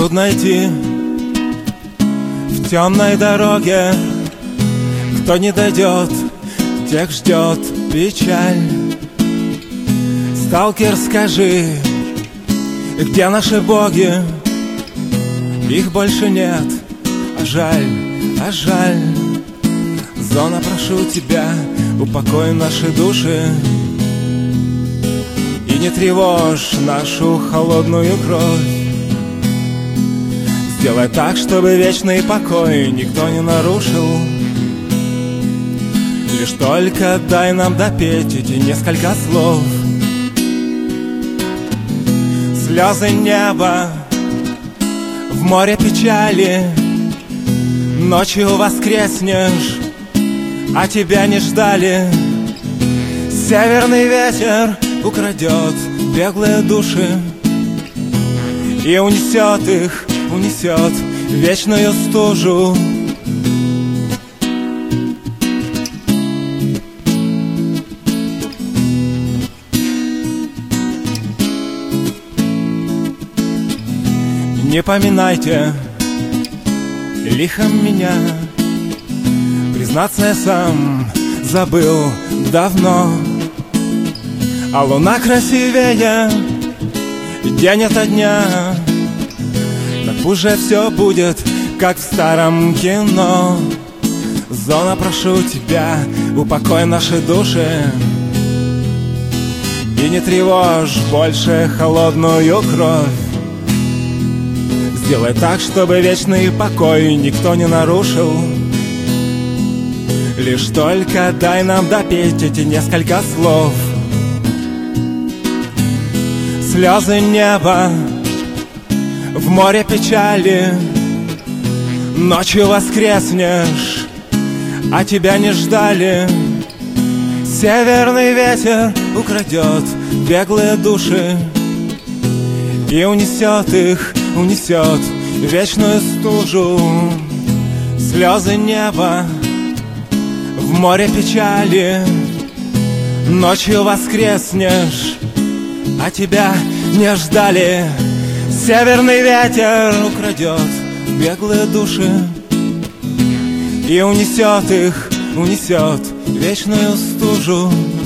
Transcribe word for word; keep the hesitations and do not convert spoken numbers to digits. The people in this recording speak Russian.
Трудно идти в темной дороге, кто не дойдет, тех ждет печаль. Сталкер, скажи, где наши боги? Их больше нет, а жаль, а жаль. Зона, прошу тебя, упокой наши души и не тревожь нашу холодную кровь. Сделай так, чтобы вечный покой никто не нарушил. Лишь только дай нам допеть эти несколько слов. Слезы неба в море печали, ночью воскреснешь, а тебя не ждали. Северный ветер украдет беглые души и унесет их, унесет в вечную стужу. Не поминайте лихом меня, признаться, я сам забыл давно. А луна красивее день ото дня, так уже все будет, как в старом кино. Зона, прошу тебя, упокой наши души и не тревожь больше холодную кровь. Сделай так, чтобы вечный покой никто не нарушил. Лишь только дай нам допеть эти несколько слов. Слезы неба в море печали, ночью воскреснешь, а тебя не ждали. Северный ветер украдет беглые души и унесет их, унесет вечную стужу. Слезы неба в море печали, ночью воскреснешь, а тебя не ждали. Северный ветер украдет беглые души и унесет их, унесет вечную стужу.